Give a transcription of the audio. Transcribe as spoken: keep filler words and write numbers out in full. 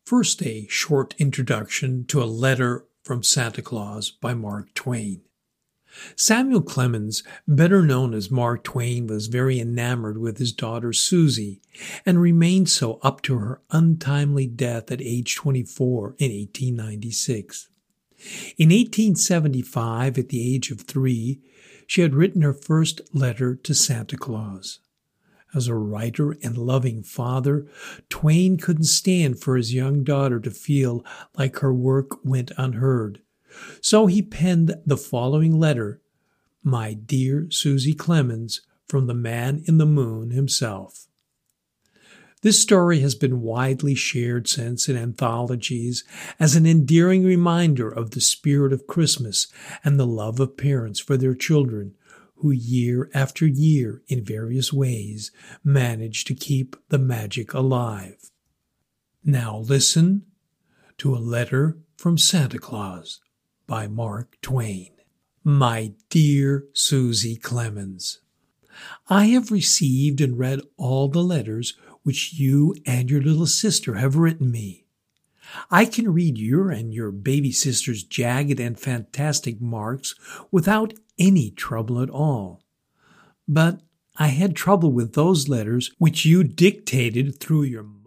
First, a short introduction to a letter from Santa Claus by Mark Twain. Samuel Clemens, better known as Mark Twain, was very enamored with his daughter Susie and remained so up to her untimely death at age twenty-four in eighteen ninety-six. In eighteen seventy-five, at the age of three, she had written her first letter to Santa Claus. As a writer and loving father, Twain couldn't stand for his young daughter to feel like her work went unheard. So he penned the following letter, "My dear Susie Clemens," from the man in the moon himself. This story has been widely shared since in anthologies as an endearing reminder of the spirit of Christmas and the love of parents for their children, who year after year, in various ways, manage to keep the magic alive. Now listen to a letter from Santa Claus by Mark Twain. My dear Susie Clemens, I have received and read all the letters which you and your little sister have written me. I can read your and your baby sister's jagged and fantastic marks without any trouble at all. But I had trouble with those letters which you dictated through your